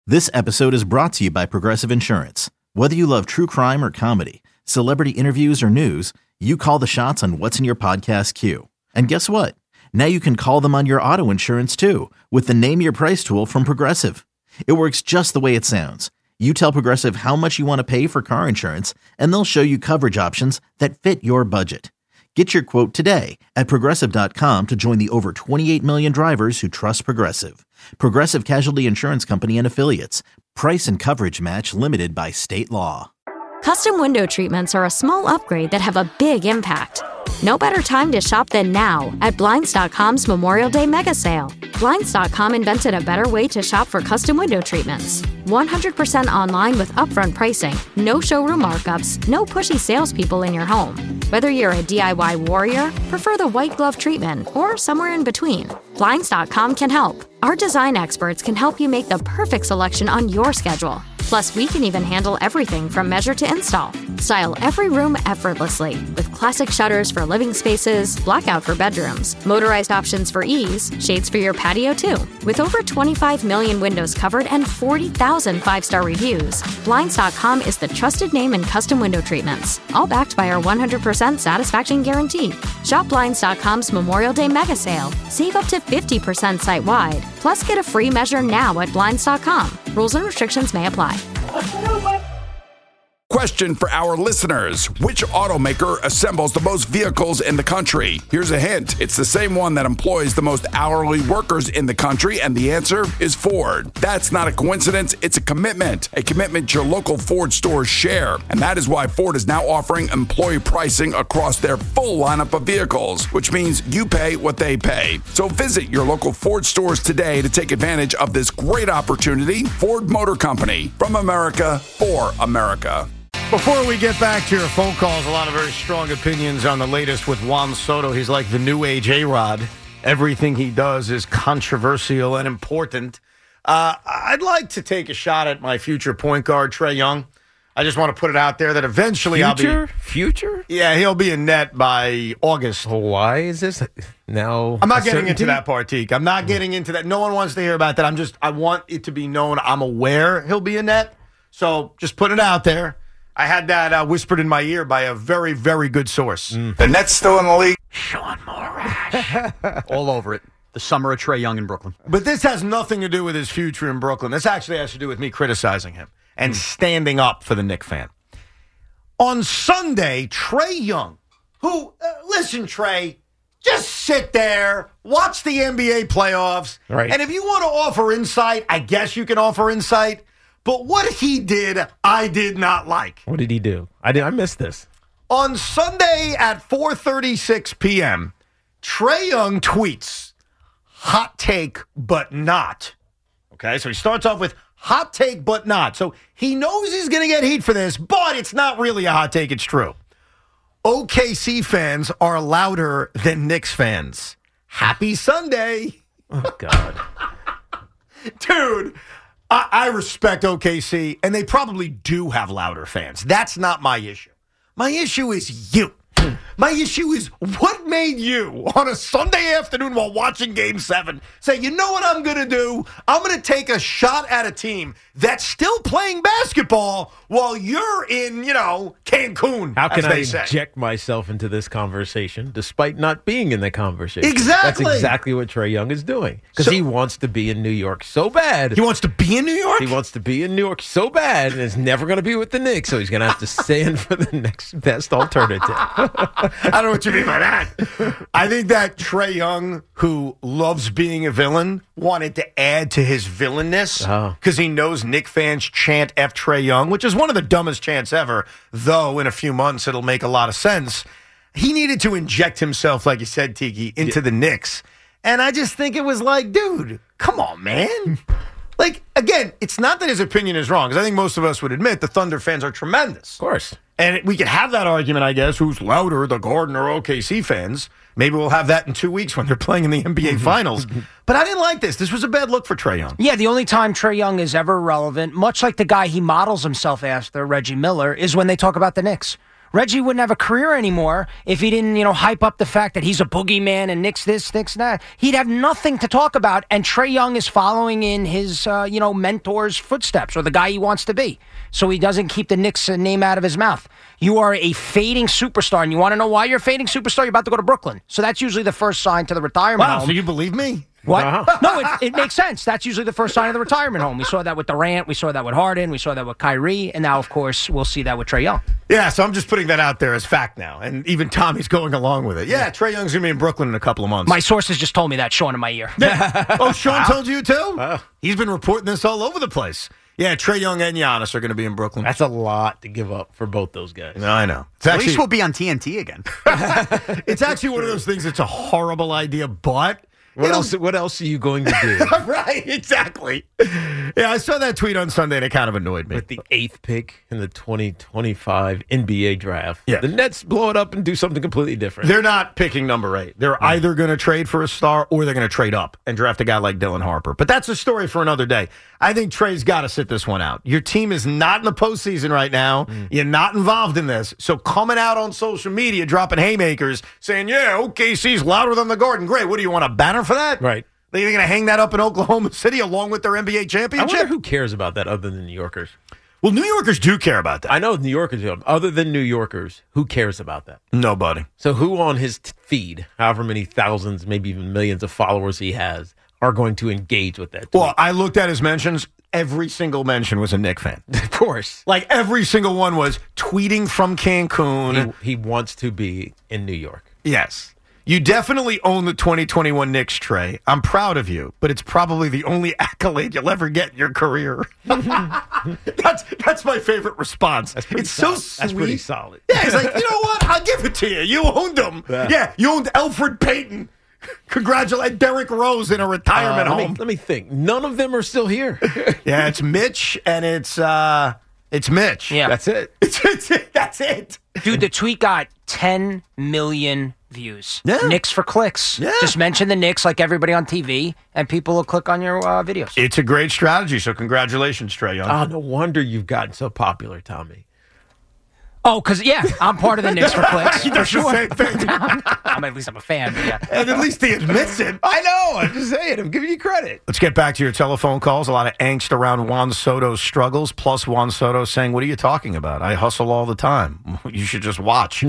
This episode is brought to you by Progressive Insurance. Whether you love true crime or comedy, celebrity interviews or news, you call the shots on what's in your podcast queue. And guess what? Now you can call them on your auto insurance too with the Name Your Price tool from Progressive. It works just the way it sounds. You tell Progressive how much you want to pay for car insurance, and they'll show you coverage options that fit your budget. Get your quote today at Progressive.com to join the over 28 million drivers who trust Progressive. Progressive Casualty Insurance Company and Affiliates. Price and coverage match limited by state law. Custom window treatments are a small upgrade that have a big impact. No better time to shop than now at Blinds.com's Memorial Day mega sale. Blinds.com invented a better way to shop for custom window treatments. 100% online with upfront pricing, no showroom markups, no pushy salespeople in your home. Whether you're a DIY warrior, prefer the white glove treatment, or somewhere in between, Blinds.com can help. Our design experts can help you make the perfect selection on your schedule. Plus, we can even handle everything from measure to install. Style every room effortlessly with classic shutters for living spaces, blackout for bedrooms, motorized options for ease, shades for your patio too. With over 25 million windows covered and 40,000 five-star reviews, Blinds.com is the trusted name in custom window treatments, all backed by our 100% satisfaction guarantee. Shop Blinds.com's Memorial Day mega sale. Save up to 50% site-wide. Plus, get a free measure now at Blinds.com. Rules and restrictions may apply. Question for our listeners. Which automaker assembles the most vehicles in the country? Here's a hint. It's the same one that employs the most hourly workers in the country, and the answer is Ford. That's not a coincidence. It's a commitment your local Ford stores share. And that is why Ford is now offering employee pricing across their full lineup of vehicles, which means you pay what they pay. So visit your local Ford stores today to take advantage of this great opportunity. Ford Motor Company, from America for America. Before we get back to your phone calls, a lot of very strong opinions on the latest with Juan Soto. He's like the new age A-Rod. Everything he does is controversial and important. I'd like to take a shot at my future point guard, Trae Young. I just want to put it out there that eventually Future? Yeah, he'll be in net by August. Why is this now? I'm not getting into that part, Teak. I'm not getting into that. No one wants to hear about that. I want it to be known I'm aware he'll be in net. So just put it out there. I had that whispered in my ear by a very, very good source. The Nets still in the league. Sean Morash. All over it. The summer of Trae Young in Brooklyn. But this has nothing to do with his future in Brooklyn. This actually has to do with me criticizing him and standing up for the Knicks fan. On Sunday, Trae Young, who, listen, Trae, just sit there, watch the NBA playoffs. Right. And if you want to offer insight, I guess you can offer insight. But what he did, I did not like. What did he do? I missed this. On Sunday at 4:36 p.m., Trae Young tweets, hot take, but not. Okay, so he starts off with hot take, but not. So he knows he's going to get heat for this, but it's not really a hot take. It's true. OKC fans are louder than Knicks fans. Happy Sunday. Oh, God. Dude. I respect OKC, and they probably do have louder fans. That's not my issue. My issue is you. My issue is what made you, on a Sunday afternoon while watching Game 7, say, you know what I'm going to do? I'm going to take a shot at a team that's still playing basketball while you're in, Cancun, How can as they I say. inject myself into this conversation despite not being in the conversation? Exactly. That's exactly what Trae Young is doing. Because he wants to be in New York so bad. He wants to be in New York? He wants to be in New York so bad, and is never going to be with the Knicks, so he's going to have to stand for the next best alternative. I don't know what you mean by that. I think that Trae Young, who loves being a villain, wanted to add to his villainness because he knows Knick fans chant F Trae Young, which is one of the dumbest chants ever, though in a few months it'll make a lot of sense. He needed to inject himself, like you said, Tiki, into the Knicks. And I just think it was like, dude, come on, man. Like, again, it's not that his opinion is wrong, because I think most of us would admit the Thunder fans are tremendous. Of course. And we could have that argument, I guess, who's louder, the Garden or OKC fans. Maybe we'll have that in 2 weeks when they're playing in the NBA Finals. But I didn't like this. This was a bad look for Trae Young. Yeah, the only time Trae Young is ever relevant, much like the guy he models himself after, Reggie Miller, is when they talk about the Knicks. Reggie wouldn't have a career anymore if he didn't, hype up the fact that he's a boogeyman and Nick's this, Nick's that. He'd have nothing to talk about, and Trae Young is following in his, mentor's footsteps or the guy he wants to be. So he doesn't keep the Knicks name out of his mouth. You are a fading superstar, and you want to know why you're a fading superstar? You're about to go to Brooklyn. So that's usually the first sign to the retirement home. Wow, so you believe me? What? No, it makes sense. That's usually the first sign of the retirement home. We saw that with Durant. We saw that with Harden. We saw that with Kyrie. And now, of course, we'll see that with Trae Young. Yeah, so I'm just putting that out there as fact now. And even Tommy's going along with it. Yeah, Trae Young's going to be in Brooklyn in a couple of months. My sources just told me that, Sean, in my ear. Oh, Sean told you too? He's been reporting this all over the place. Yeah, Trae Young and Giannis are going to be in Brooklyn. That's a lot to give up for both those guys. No, I know. At least we'll be on TNT again. It's actually one of those things, it's a horrible idea, but... What else are you going to do? Right, exactly. Yeah, I saw that tweet on Sunday, and it kind of annoyed me. With the 8th pick in the 2025 NBA draft. Yeah. The Nets blow it up and do something completely different. They're not picking number 8. They're either going to trade for a star or they're going to trade up and draft a guy like Dylan Harper. But that's a story for another day. I think Trae's got to sit this one out. Your team is not in the postseason right now. You're not involved in this. So coming out on social media, dropping haymakers, saying, yeah, OKC's louder than the Garden. Great. What do you want, a banner for that? Right. They're going to hang that up in Oklahoma City along with their NBA I championship? wonder who cares about that other than New Yorkers. Well, New Yorkers do care about that. I know New Yorkers do. Other than New Yorkers, who cares about that? Nobody. So who on his feed, however many thousands, maybe even millions of followers he has, are going to engage with that tweet? Well, I looked at his mentions. Every single mention was a Knick fan. Of course. Like, every single one was tweeting from Cancun. He wants to be in New York. Yes. You definitely own the 2021 Knicks, Trae. I'm proud of you, but it's probably the only accolade you'll ever get in your career. That's my favorite response. It's solid. so sweet. That's pretty solid. Yeah, he's like, you know what? I'll give it to you. You owned him. Yeah, you owned Elfrid Payton. Congratulate Derrick Rose in a retirement home. Let me think. None of them are still here. Yeah, it's Mitch and it's Mitch. Yeah. That's it. That's it. Dude, the tweet got 10 million views. Yeah. Knicks for clicks. Yeah. Just mention the Knicks like everybody on TV, and people will click on your videos. It's a great strategy, so congratulations, Trae Young. Oh, no wonder you've gotten so popular, Tommy. Oh, because, I'm part of the Knicks for clicks. He does the same thing. At least I'm a fan. But yeah. And at least he admits it. I know. I'm just saying. I'm giving you credit. Let's get back to your telephone calls. A lot of angst around Juan Soto's struggles, plus Juan Soto saying, what are you talking about? I hustle all the time. You should just watch.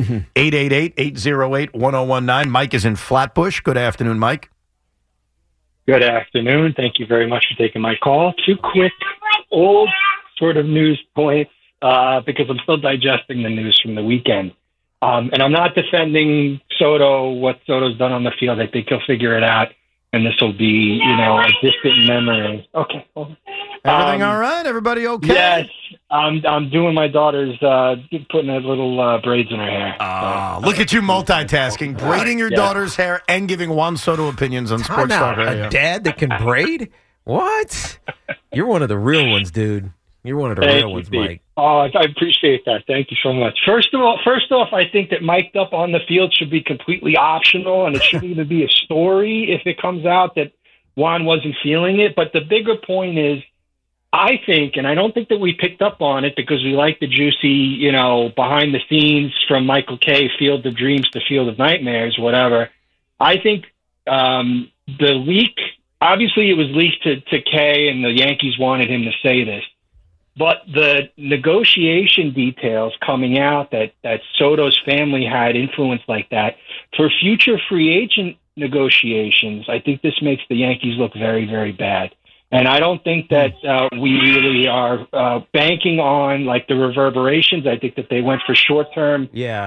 888-808-1019. Mike is in Flatbush. Good afternoon, Mike. Good afternoon. Thank you very much for taking my call. 2 quick old sort of news points because I'm still digesting the news from the weekend. And I'm not defending Soto, what Soto's done on the field. I think he'll figure it out, and this will be, a distant memory. Okay. Everything all right? Everybody okay? Yes. I'm doing my daughter's, putting a little braids in her hair. Look at you multitasking, braiding your daughter's hair and giving Juan Soto opinions on Sports Talk Radio. A dad that can braid? What? You're one of the real ones, dude. You're one of the real ones, Mike. Oh, I appreciate that. Thank you so much. First off, I think that mic'd up on the field should be completely optional, and it shouldn't even be a story if it comes out that Juan wasn't feeling it. But the bigger point is, I think, and I don't think that we picked up on it because we like the juicy, behind the scenes from Michael Kay, Field of Dreams to Field of Nightmares, whatever. I think the leak, obviously it was leaked to Kay, and the Yankees wanted him to say this. But the negotiation details coming out that Soto's family had influence like that for future free agent negotiations, I think this makes the Yankees look very, very bad. And I don't think that we really are banking on like the reverberations. I think that they went for short-term,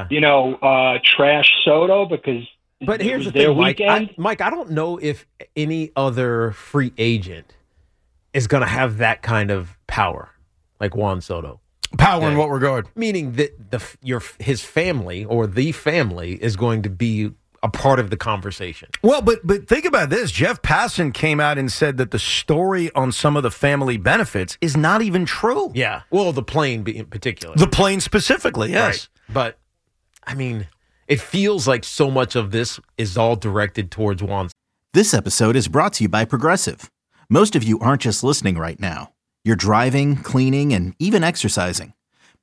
trash Soto because. But here's the thing, Mike. I don't know if any other free agent is going to have that kind of power. Like Juan Soto. Power in what regard? Meaning that his family or the family is going to be a part of the conversation. Well, but think about this. Jeff Passan came out and said that the story on some of the family benefits is not even true. Yeah. Well, the plane in particular. The plane specifically, yes. Right. But, I mean, it feels like so much of this is all directed towards Juan. This episode is brought to you by Progressive. Most of you aren't just listening right now. You're driving, cleaning, and even exercising.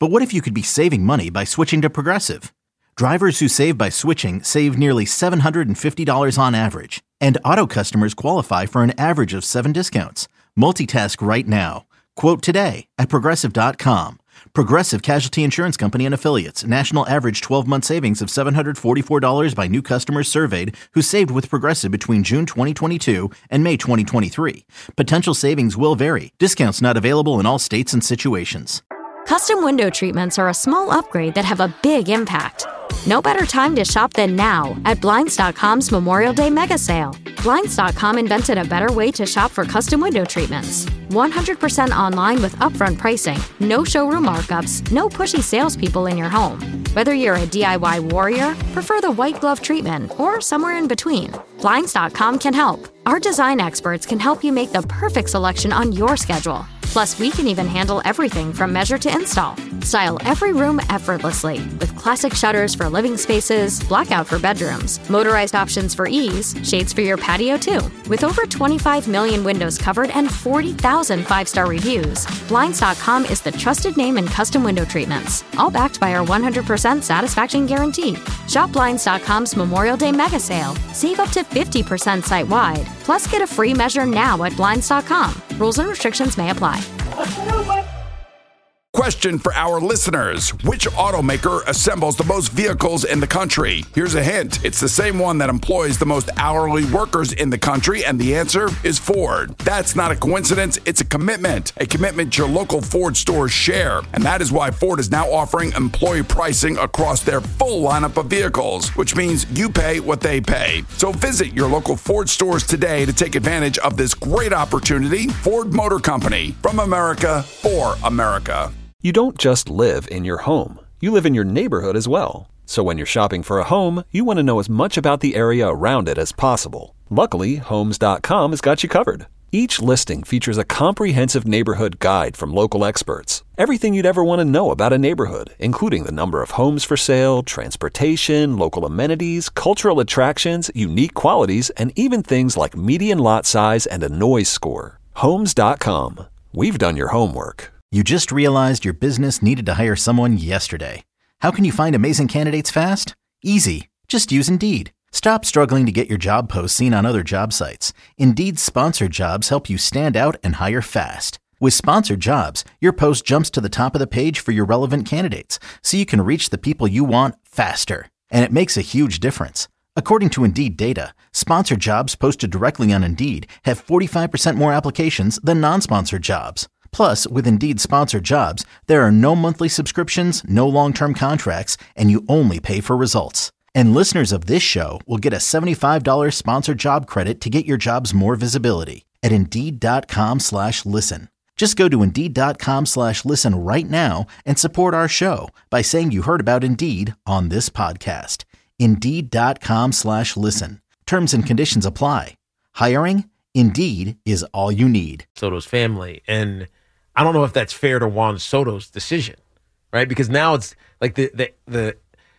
But what if you could be saving money by switching to Progressive? Drivers who save by switching save nearly $750 on average. And auto customers qualify for an average of 7 discounts. Multitask right now. Quote today at Progressive.com. Progressive Casualty Insurance Company and Affiliates. National average 12-month savings of $744 by new customers surveyed who saved with Progressive between June 2022 and May 2023. Potential savings will vary. Discounts not available in all states and situations. Custom window treatments are a small upgrade that have a big impact. No better time to shop than now at Blinds.com's Memorial Day mega sale. Blinds.com invented a better way to shop for custom window treatments. 100% online with upfront pricing, no showroom markups, no pushy salespeople in your home. Whether you're a DIY warrior, prefer the white glove treatment, or somewhere in between, Blinds.com can help. Our design experts can help you make the perfect selection on your schedule. Plus, we can even handle everything from measure to install. Style every room effortlessly with classic shutters for living spaces, blackout for bedrooms, motorized options for ease, shades for your patio too. With over 25 million windows covered and 40,000 5-star reviews, Blinds.com is the trusted name in custom window treatments, all backed by our 100% satisfaction guarantee. Shop Blinds.com's Memorial Day mega sale. Save up to 50% site-wide. Plus, get a free measure now at Blinds.com. Rules and restrictions may apply. Question for our listeners. Which automaker assembles the most vehicles in the country? Here's a hint. It's the same one that employs the most hourly workers in the country, and the answer is Ford. That's not a coincidence. It's a commitment your local Ford stores share. And that is why Ford is now offering employee pricing across their full lineup of vehicles, which means you pay what they pay. So visit your local Ford stores today to take advantage of this great opportunity. Ford Motor Company, from America for America. You don't just live in your home. You live in your neighborhood as well. So when you're shopping for a home, you want to know as much about the area around it as possible. Luckily, Homes.com has got you covered. Each listing features a comprehensive neighborhood guide from local experts. Everything you'd ever want to know about a neighborhood, including the number of homes for sale, transportation, local amenities, cultural attractions, unique qualities, and even things like median lot size and a noise score. Homes.com. We've done your homework. You just realized your business needed to hire someone yesterday. How can you find amazing candidates fast? Easy. Just use Indeed. Stop struggling to get your job posts seen on other job sites. Indeed's sponsored jobs help you stand out and hire fast. With sponsored jobs, your post jumps to the top of the page for your relevant candidates, so you can reach the people you want faster. And it makes a huge difference. According to Indeed data, sponsored jobs posted directly on Indeed have 45% more applications than non-sponsored jobs. Plus, with Indeed sponsored jobs, there are no monthly subscriptions, no long-term contracts, and you only pay for results. And listeners of this show will get a $75 sponsored job credit to get your jobs more visibility at Indeed.com/listen. Just go to Indeed.com/listen right now and support our show by saying you heard about Indeed on this podcast. Indeed.com/listen. Terms and conditions apply. Hiring? Indeed is all you need. Soto's family. And I don't know if that's fair to Juan Soto's decision, right? Because now it's like the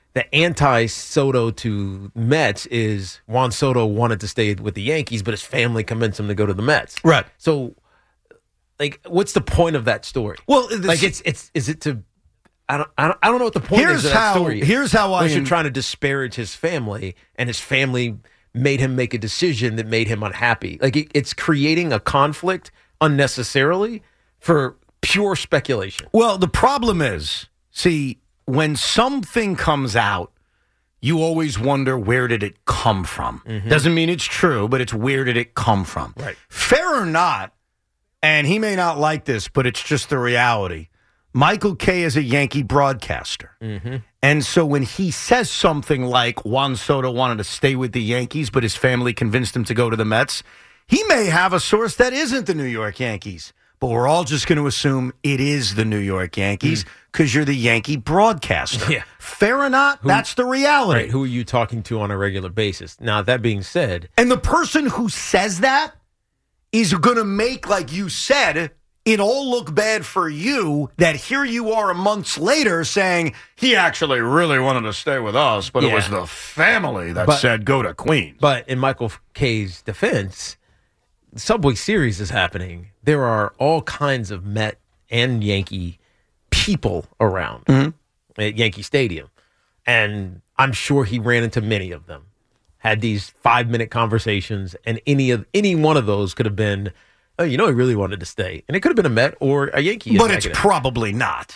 anti-Soto to Mets is Juan Soto wanted to stay with the Yankees, but his family convinced him to go to the Mets. Right. So, like, what's the point of that story? Well, like, is it to? I don't know what the point is of that story. Here's how I. You're trying to disparage his family, and his family made him make a decision that made him unhappy. Like, it's creating a conflict unnecessarily for pure speculation. Well, the problem is, see, when something comes out, you always wonder, where did it come from? Mm-hmm. Doesn't mean it's true, but it's where did it come from? Right. Fair or not, and he may not like this, but it's just the reality. Michael Kay is a Yankee broadcaster. Mm-hmm. And so when he says something like Juan Soto wanted to stay with the Yankees, but his family convinced him to go to the Mets, he may have a source that isn't the New York Yankees. But we're all just going to assume it is the New York Yankees because you're the Yankee broadcaster. Yeah. Fair or not, that's the reality. Right. Who are you talking to on a regular basis? Now, that being said. And the person who says that is going to make, like you said, it all look bad for you that here you are months later saying he actually really wanted to stay with us, but it was the family that said go to Queens. But in Michael Kay's defense, the Subway Series is happening. There are all kinds of Met and Yankee people around at Yankee Stadium. And I'm sure he ran into many of them, had these 5-minute conversations, and any one of those could have been, oh, he really wanted to stay. And it could have been a Met or a Yankee. But it's probably not.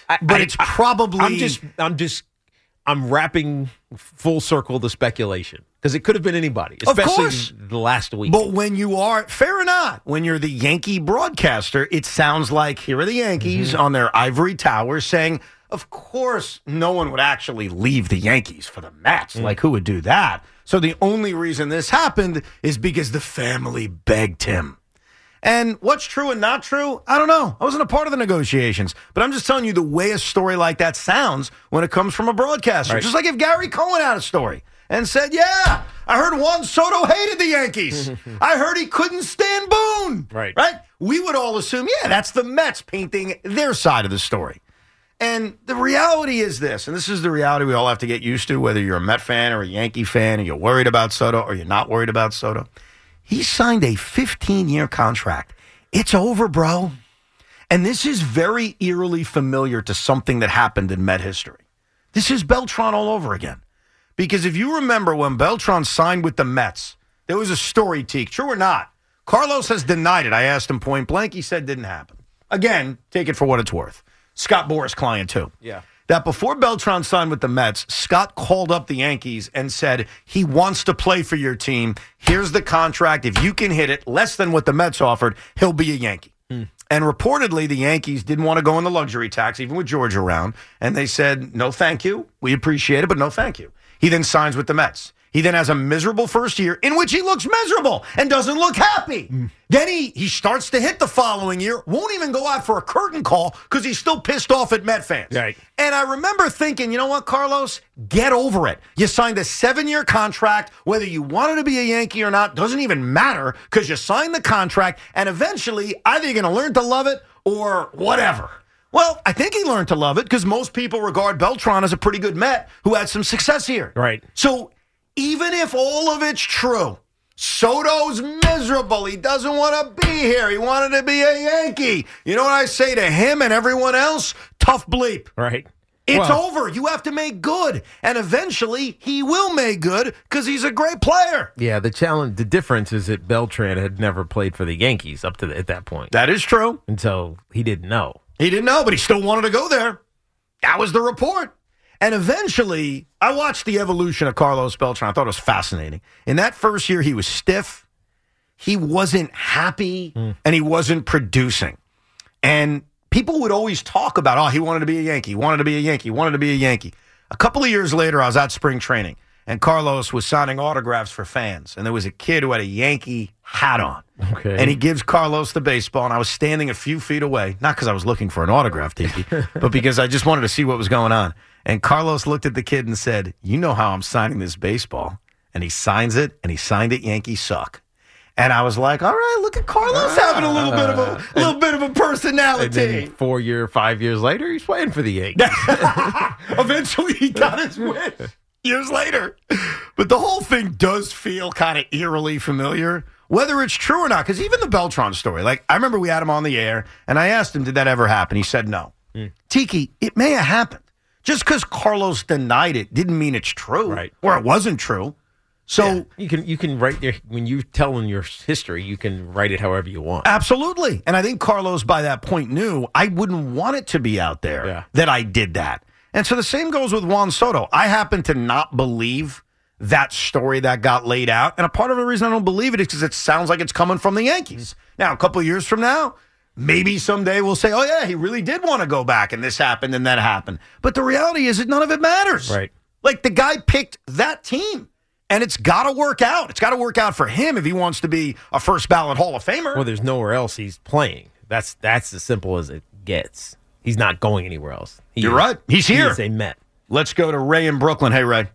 I'm wrapping full circle the speculation because it could have been anybody, especially the last week. But when you are, fair or not, when you're the Yankee broadcaster, it sounds like here are the Yankees on their ivory tower saying, of course, no one would actually leave the Yankees for the Mets. Like, who would do that? So the only reason this happened is because the family begged him. And what's true and not true, I don't know. I wasn't a part of the negotiations. But I'm just telling you the way a story like that sounds when it comes from a broadcaster. Right. Just like if Gary Cohen had a story and said, yeah, I heard Juan Soto hated the Yankees. I heard he couldn't stand Boone. Right? We would all assume, yeah, that's the Mets painting their side of the story. And the reality is this, and this is the reality we all have to get used to, whether you're a Met fan or a Yankee fan, and you're worried about Soto or you're not worried about Soto. He signed a 15-year contract. It's over, bro. And this is very eerily familiar to something that happened in Met history. This is Beltran all over again. Because if you remember when Beltran signed with the Mets, there was a story, Teak, true or not. Carlos has denied it. I asked him point blank. He said it didn't happen. Again, take it for what it's worth. Scott Boras' client, too. Yeah. That before Beltran signed with the Mets, Scott called up the Yankees and said, he wants to play for your team. Here's the contract. If you can hit it less than what the Mets offered, he'll be a Yankee. And reportedly, the Yankees didn't want to go in the luxury tax, even with George around. And they said, no, thank you. We appreciate it, but no, thank you. He then signs with the Mets. He then has a miserable first year in which he looks miserable and doesn't look happy. Then he starts to hit the following year, won't even go out for a curtain call because he's still pissed off at Met fans. Right. And I remember thinking, you know what, Carlos? Get over it. You signed a 7-year contract. Whether you wanted to be a Yankee or not doesn't even matter because you signed the contract, and eventually either you're going to learn to love it or whatever. Well, I think he learned to love it because most people regard Beltran as a pretty good Met who had some success here. Right. So even if all of it's true, Soto's miserable. He doesn't want to be here. He wanted to be a Yankee. You know what I say to him and everyone else? Tough bleep. Right. It's over. You have to make good. And eventually, he will make good because he's a great player. Yeah, the difference is that Beltran had never played for the Yankees up to at that point. That is true. And so he didn't know. He didn't know, but he still wanted to go there. That was the report. And eventually, I watched the evolution of Carlos Beltran. I thought it was fascinating. In that first year, he was stiff. He wasn't happy, and he wasn't producing. And people would always talk about, oh, he wanted to be a Yankee, wanted to be a Yankee, wanted to be a Yankee. A couple of years later, I was at spring training, and Carlos was signing autographs for fans. And there was a kid who had a Yankee hat on. Okay. And he gives Carlos the baseball, and I was standing a few feet away, not because I was looking for an autograph, Tiki, but because I just wanted to see what was going on. And Carlos looked at the kid and said, you know how I'm signing this baseball. And he signs it, and he signed it, Yankees suck. And I was like, all right, look at Carlos having a little bit of a personality. And then 5 years later, he's playing for the Yankees. Eventually, he got his wish years later. But the whole thing does feel kind of eerily familiar, whether it's true or not. Because even the Beltran story, like I remember we had him on the air, and I asked him, did that ever happen? He said no. Tiki, it may have happened. Just because Carlos denied it didn't mean it's true, right? Or it wasn't true. So you can write when you're telling your history, you can write it however you want. Absolutely. And I think Carlos by that point knew I wouldn't want it to be out there that I did that. And so the same goes with Juan Soto. I happen to not believe that story that got laid out. And a part of the reason I don't believe it is because it sounds like it's coming from the Yankees. Now, a couple of years from now, maybe someday we'll say, oh, yeah, he really did want to go back and this happened and that happened. But the reality is that none of it matters. Right. Like the guy picked that team. And it's got to work out. It's got to work out for him if he wants to be a first ballot Hall of Famer. Well, there's nowhere else he's playing. That's as simple as it gets. He's not going anywhere else. You're right. He's here. He's a Met. Let's go to Ray in Brooklyn. Hey, Ray.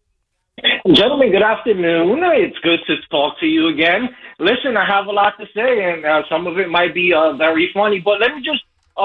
Gentlemen, good afternoon. It's good to talk to you again. Listen, I have a lot to say, and some of it might be very funny, but let me just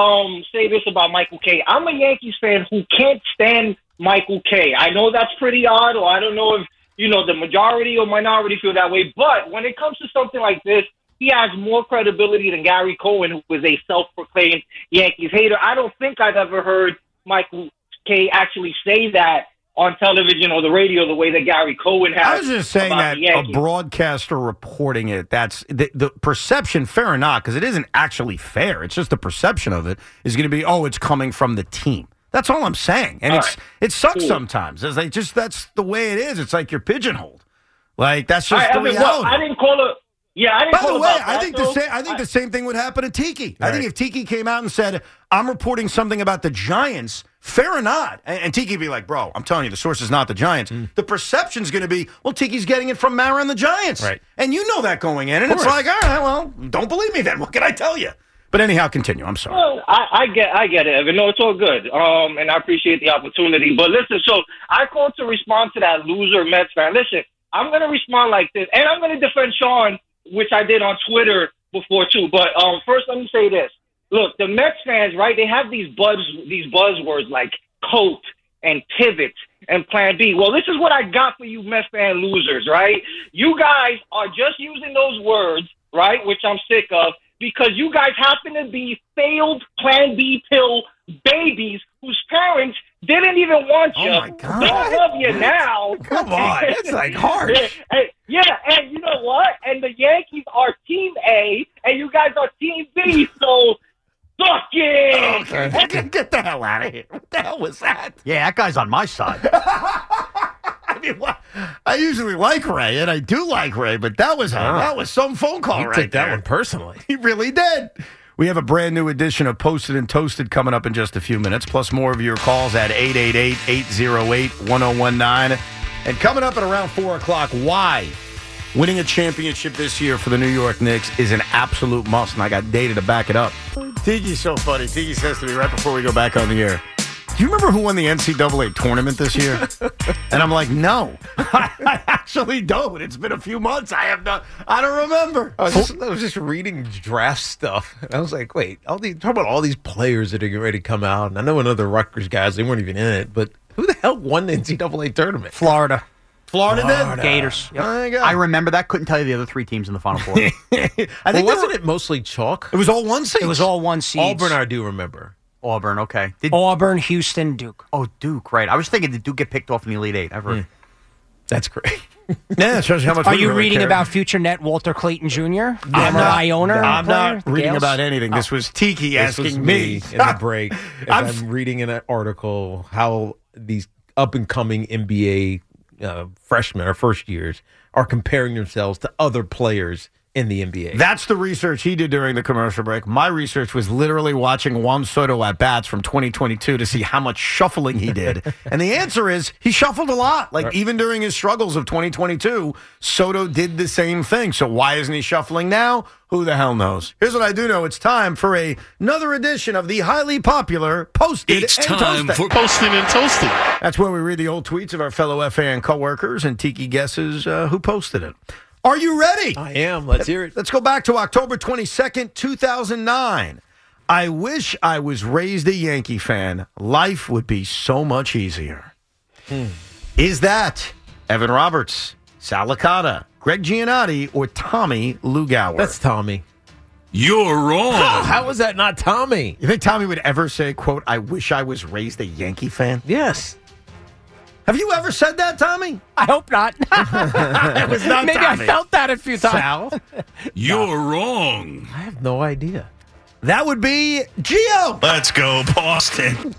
say this about Michael Kay. I'm a Yankees fan who can't stand Michael Kay. I know that's pretty odd, or I don't know if the majority or minority feel that way. But when it comes to something like this, he has more credibility than Gary Cohen, who was a self-proclaimed Yankees hater. I don't think I've ever heard Michael Kay actually say that on television or the radio the way that Gary Cohen has. I was just saying that a broadcaster reporting it, that's the perception, fair or not, because it isn't actually fair. It's just the perception of it is going to be, it's coming from the team. That's all I'm saying. And it sucks sometimes. It's like that's the way it is. It's like you're pigeonholed. Like, that's just the reality. Well, I didn't call it. Yeah, I didn't. By the way, I think the same thing would happen to Tiki. Right. I think if Tiki came out and said, "I'm reporting something about the Giants," fair or not, and Tiki would be like, "Bro, I'm telling you, the source is not the Giants." The perception's going to be, "Well, Tiki's getting it from Mara and the Giants," right? And you know that going in, and it's like, "All right, well, don't believe me then. What can I tell you?" But anyhow, continue. I'm sorry. Well, I get it, Evan. No, it's all good. And I appreciate the opportunity. But listen, so I called to respond to that loser Mets fan. Listen, I'm going to respond like this, and I'm going to defend Sean, which I did on Twitter before too. But first, let me say this. Look, the Mets fans, right, they have these buzzwords like COAT and pivot and plan B. Well, this is what I got for you Mets fan losers, right? You guys are just using those words, right, which I'm sick of, because you guys happen to be failed plan B pill babies whose parents didn't even want you. Oh, my God. They don't love you now. Come on. That's like harsh. Yeah, and you know what? And the Yankees are Team A, and you guys are Team B, so suck it. Okay. Get the hell out of here. What the hell was that? Yeah, that guy's on my side. I usually like Ray, and I do like Ray, but that was some phone call right take that there. one personally. He really did. We have a brand new edition of Posted and Toasted coming up in just a few minutes, plus more of your calls at 888-808-1019. And coming up at around 4 o'clock, why winning a championship this year for the New York Knicks is an absolute must, and I got data to back it up. Tiki's so funny. Tiki says to me right before we go back on the air, "Do you remember who won the NCAA tournament this year?" And I'm like, "No, I actually don't. It's been a few months. I don't remember." I was just reading draft stuff, and I was like, "Wait, talk about all these players that are getting ready to come out." And I know another Rutgers guys; they weren't even in it. But who the hell won the NCAA tournament? Florida did. Gators. Yep. I remember that. Couldn't tell you the other three teams in the Final Four. I think wasn't it mostly chalk? It was all one seed. It was all one seed. Auburn, I do remember. Auburn, okay. Auburn, Houston, Duke. Oh, Duke, right. I was thinking, did Duke get picked off in the Elite Eight? Ever? That's great. Yeah, it shows you how much. Are we you really reading care. about future net Walter Clayton Jr.? I'm not not reading about anything. This was Tiki asking me in the break. I'm reading in an article how these up-and-coming NBA freshmen or first years are comparing themselves to other players in the NBA. That's the research he did during the commercial break. My research was literally watching Juan Soto at bats from 2022 to see how much shuffling he did. And the answer is he shuffled a lot. Like, even during his struggles of 2022, Soto did the same thing. So why isn't he shuffling now? Who the hell knows? Here's what I do know. It's time for another edition of the highly popular Posted It's and time Toasted. for Posted and Toasted. That's where we read the old tweets of our fellow FAN coworkers, and Tiki guesses who posted it. Are you ready? I am. Let's hear it. Let's go back to October 22nd, 2009. I wish I was raised a Yankee fan. Life would be so much easier. Is that Evan Roberts, Sal Licata, Greg Giannotti, or Tommy Lugauer? That's Tommy. You're wrong. How was that not Tommy? You think Tommy would ever say, quote, "I wish I was raised a Yankee fan"? Yes. Have you ever said that, Tommy? I hope not. It was not Maybe Tommy. I felt that a few times. Sal? You're wrong. I have no idea. That would be Gio. Let's go, Boston.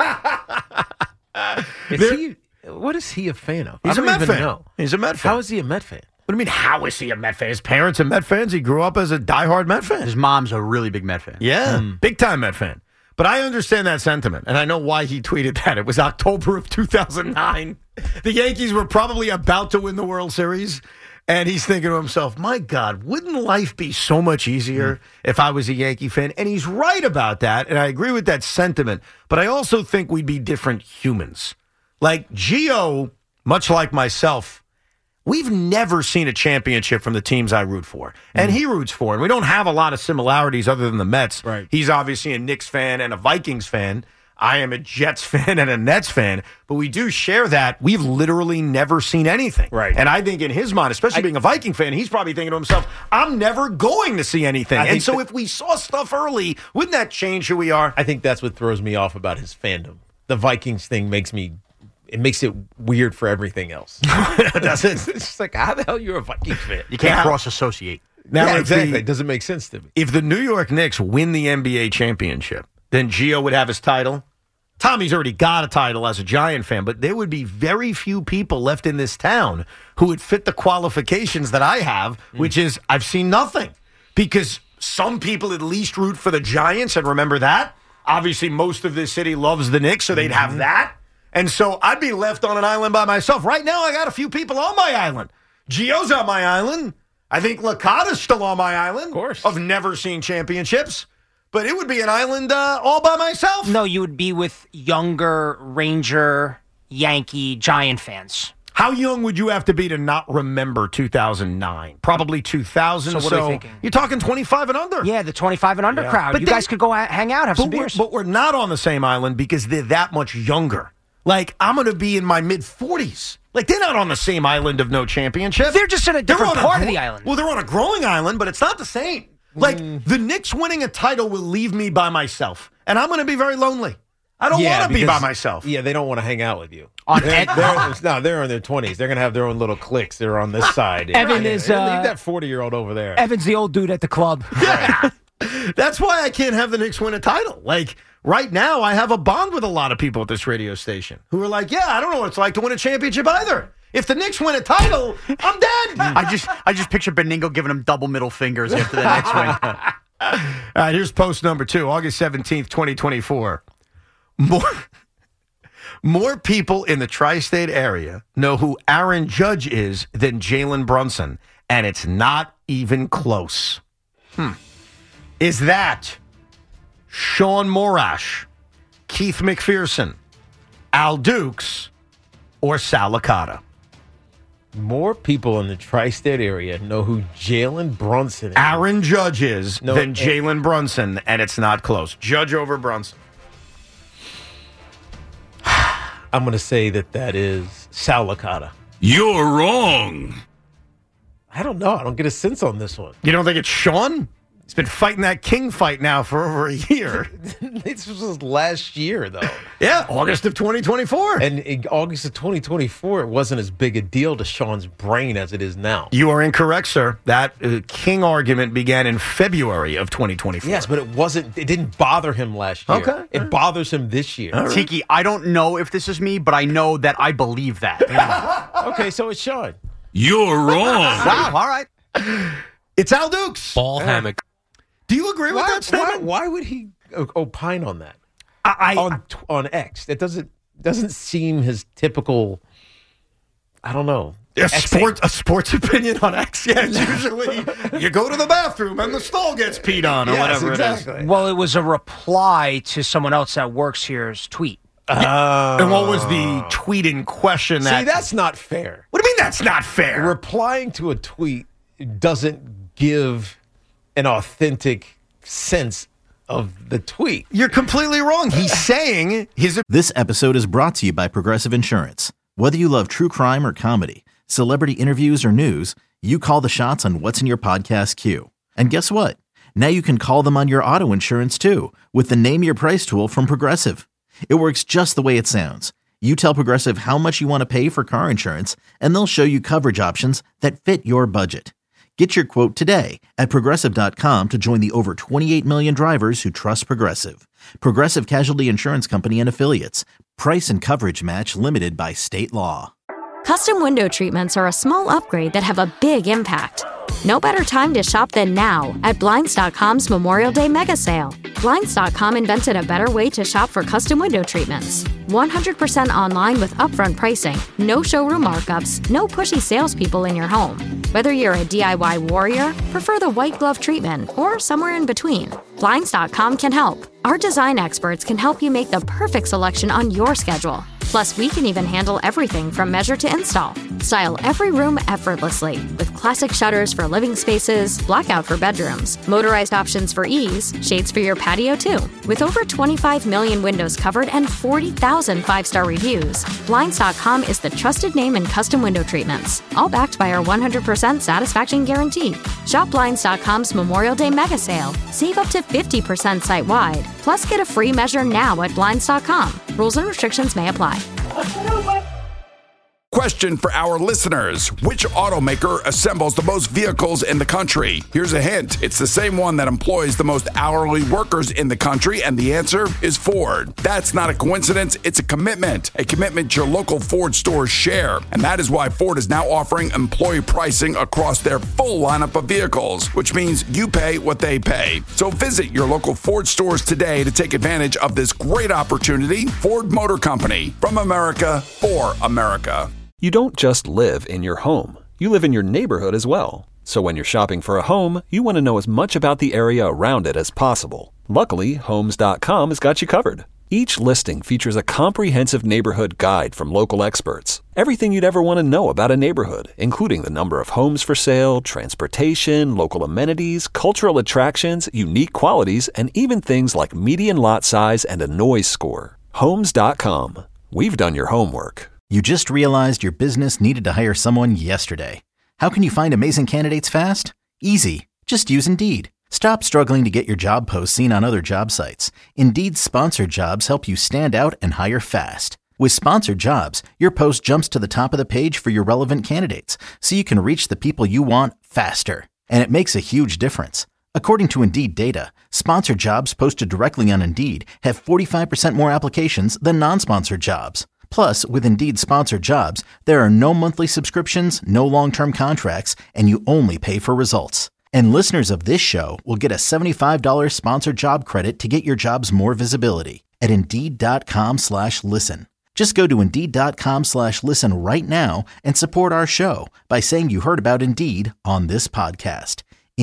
What is he a fan of? He's I a don't Met even fan. know. He's a Met fan. How is he a Met fan? What do you mean, how is he a Met fan? His parents are Met fans. He grew up as a diehard Met fan. His mom's a really big Met fan. Yeah, big-time Met fan. But I understand that sentiment, and I know why he tweeted that. It was October of 2009. The Yankees were probably about to win the World Series, and he's thinking to himself, my God, wouldn't life be so much easier if I was a Yankee fan? And he's right about that, and I agree with that sentiment. But I also think we'd be different humans. Like Gio, much like myself, we've never seen a championship from the teams I root for. And he roots for. And we don't have a lot of similarities other than the Mets. Right. He's obviously a Knicks fan and a Vikings fan. I am a Jets fan and a Nets fan, but we do share that. We've literally never seen anything. Right. And I think in his mind, especially being a Viking fan, he's probably thinking to himself, I'm never going to see anything. And so if we saw stuff early, wouldn't that change who we are? I think that's what throws me off about his fandom. The Vikings thing makes it weird for everything else. It's just like, how the hell you're a Vikings fan? You can't cross-associate. Now, exactly. It doesn't make sense to me. If the New York Knicks win the NBA championship, then Gio would have his title. Tommy's already got a title as a Giant fan, but there would be very few people left in this town who would fit the qualifications that I have, which is I've seen nothing. Because some people at least root for the Giants, and remember that. Obviously, most of this city loves the Knicks, so they'd have that. And so I'd be left on an island by myself. Right now, I got a few people on my island. Gio's on my island. I think Licata's still on my island. Of course. Of never seen championships. But it would be an island all by myself. No, you would be with younger Ranger, Yankee, Giant fans. How young would you have to be to not remember 2009? Probably 2000. So what are you thinking? You're talking 25 and under. Yeah, the 25 and under crowd. But you guys could go hang out, have some beers. But we're not on the same island because they're that much younger. Like, I'm going to be in my mid-40s. Like, they're not on the same island of no championship. They're just in a different part of the island. Well, they're on a growing island, but it's not the same. Like, the Knicks winning a title will leave me by myself, and I'm going to be very lonely. I don't want to be by myself. Yeah, they don't want to hang out with you. They're in their 20s. They're going to have their own little cliques. They're on this side. Evan is... leave that 40-year-old over there. Evan's the old dude at the club. Yeah. That's why I can't have the Knicks win a title. Like, right now, I have a bond with a lot of people at this radio station who are like, yeah, I don't know what it's like to win a championship either. If the Knicks win a title, I'm dead. I just picture Beningo giving him double middle fingers after the next win. All right, here's post number 2, August 17th, 2024. More people in the tri-state area know who Aaron Judge is than Jalen Brunson, and it's not even close. Is that Sean Morash, Keith McPherson, Al Dukes, or Sal Licata? More people in the tri-state area know who Jalen Brunson is. Aaron Judge is than Jalen Brunson, and it's not close. Judge over Brunson. I'm going to say that is Sal Licata. You're wrong. I don't know. I don't get a sense on this one. You don't think it's Sean? He's been fighting that King fight now for over a year. This was last year, though. Yeah, August of 2024. And in August of 2024, it wasn't as big a deal to Sean's brain as it is now. You are incorrect, sir. That King argument began in February of 2024. Yes, but it didn't bother him last year. Okay. It bothers him this year. Right. Tiki, I don't know if this is me, but I know that I believe that. Okay, so it's Sean. You're wrong. Wow, all right. It's Al Dukes. Ball hammock. Do you agree with that statement? Why would he opine on that? On X. That doesn't seem his typical, I don't know. A sports opinion on X. Yeah, it's usually you go to the bathroom and the stall gets peed on or whatever it is. Well, it was a reply to someone else that works here's tweet. And what was the tweet in question? See, that's not fair. What do you mean that's not fair? Replying to a tweet doesn't give an authentic sense of the tweet. You're completely wrong. He's saying This episode is brought to you by Progressive Insurance. Whether you love true crime or comedy, celebrity interviews or news, you call the shots on what's in your podcast queue. And guess what? Now you can call them on your auto insurance too with the Name Your Price tool from Progressive. It works just the way it sounds. You tell Progressive how much you want to pay for car insurance, and they'll show you coverage options that fit your budget. Get your quote today at Progressive.com to join the over 28 million drivers who trust Progressive. Progressive Casualty Insurance Company and Affiliates. Price and coverage match limited by state law. Custom window treatments are a small upgrade that have a big impact. No better time to shop than now at Blinds.com's Memorial Day mega sale. Blinds.com invented a better way to shop for custom window treatments. 100% online with upfront pricing, no showroom markups, no pushy salespeople in your home. Whether you're a DIY warrior, prefer the white glove treatment, or somewhere in between, Blinds.com can help. Our design experts can help you make the perfect selection on your schedule. Plus, we can even handle everything from measure to install. Style every room effortlessly with classic shutters for living spaces, blackout for bedrooms, motorized options for ease, shades for your patio too. With over 25 million windows covered and 40,000 five-star reviews, Blinds.com is the trusted name in custom window treatments, all backed by our 100% satisfaction guarantee. Shop Blinds.com's Memorial Day mega sale. Save up to 50% site-wide. Plus, get a free measure now at Blinds.com. Rules and restrictions may apply. Question for our listeners. Which automaker assembles the most vehicles in the country? Here's a hint. It's the same one that employs the most hourly workers in the country, and the answer is Ford. That's not a coincidence. It's a commitment your local Ford stores share. And that is why Ford is now offering employee pricing across their full lineup of vehicles, which means you pay what they pay. So visit your local Ford stores today to take advantage of this great opportunity. Ford Motor Company, from America for America. You don't just live in your home. You live in your neighborhood as well. So when you're shopping for a home, you want to know as much about the area around it as possible. Luckily, Homes.com has got you covered. Each listing features a comprehensive neighborhood guide from local experts. Everything you'd ever want to know about a neighborhood, including the number of homes for sale, transportation, local amenities, cultural attractions, unique qualities, and even things like median lot size and a noise score. Homes.com. We've done your homework. You just realized your business needed to hire someone yesterday. How can you find amazing candidates fast? Easy. Just use Indeed. Stop struggling to get your job posts seen on other job sites. Indeed's sponsored jobs help you stand out and hire fast. With sponsored jobs, your post jumps to the top of the page for your relevant candidates, so you can reach the people you want faster. And it makes a huge difference. According to Indeed data, sponsored jobs posted directly on Indeed have 45% more applications than non-sponsored jobs. Plus, with Indeed sponsored jobs, there are no monthly subscriptions, no long-term contracts, and you only pay for results. And listeners of this show will get a $75 sponsored job credit to get your jobs more visibility at Indeed.com/listen. Just go to Indeed.com/listen right now and support our show by saying you heard about Indeed on this podcast.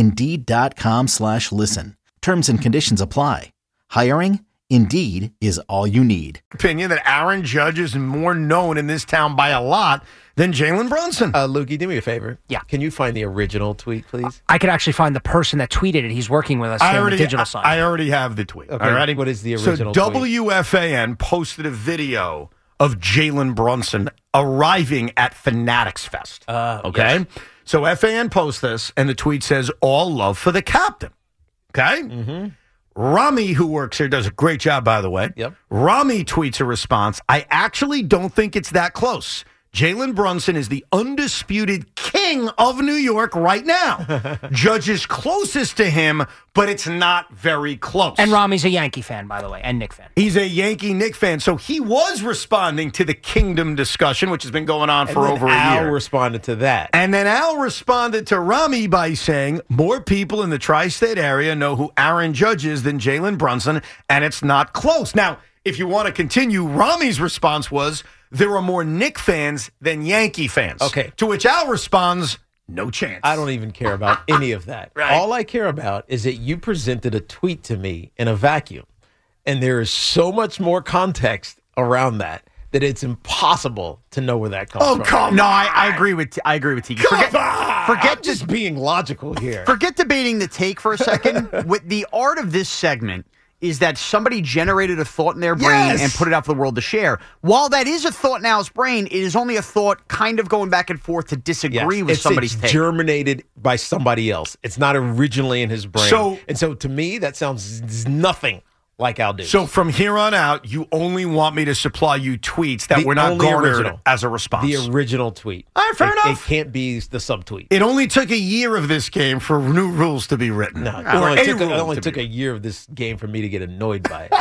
Indeed.com/listen. Terms and conditions apply. Hiring? Indeed is all you need. Opinion that Aaron Judge is more known in this town by a lot than Jalen Brunson. Lukey, do me a favor. Yeah. Can you find the original tweet, please? I could actually find the person that tweeted it. He's working with us on the digital side. I already have the tweet. Okay. All right. What is the original tweet? tweet? WFAN posted a video of Jalen Brunson arriving at Fanatics Fest. Okay. Yes. So FAN posts this, and the tweet says, "All love for the captain." Okay. Mm-hmm. Rami, who works here, does a great job, by the way. Yep. Rami tweets a response. "I actually don't think it's that close. Jalen Brunson is the undisputed king of New York right now. Judge is closest to him, but it's not very close." And Rami's a Yankee fan, by the way, and Knick fan. He's a Yankee Knick fan, so he was responding to the kingdom discussion, which has been going on for over a Al year. responded to that. And then Al responded to Rami by saying, "More people in the tri-state area know who Aaron Judge is than Jalen Brunson, and it's not close." Now, if you want to continue, Rami's response was, "There are more Knick fans than Yankee fans." Okay. To which Al responds, "No chance." I don't even care about any of that. Right. All I care about is that you presented a tweet to me in a vacuum. And there is so much more context around that it's impossible to know where that comes from. Oh, come on. No, I agree with Tiki. Forget just being logical here. Forget debating the take for a second. With the art of this segment is that somebody generated a thought in their brain and put it out for the world to share. While that is a thought in Al's brain, it is only a thought kind of going back and forth to disagree with somebody's it's take. Germinated by somebody else. It's not originally in his brain. So to me, that sounds nothing like Al Dukes. So from here on out, you only want me to supply you tweets that were not garnered as a response. The original tweet. All right, fair enough. It can't be the subtweet. It only took a year of this game for new rules to be written. No, it only took a year of this game for me to get annoyed by it.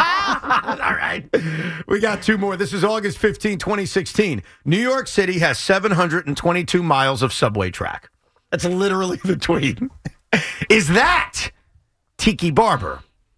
All right. We got two more. This is August 15, 2016. New York City has 722 miles of subway track. That's literally the tweet. Is that Tiki Barber,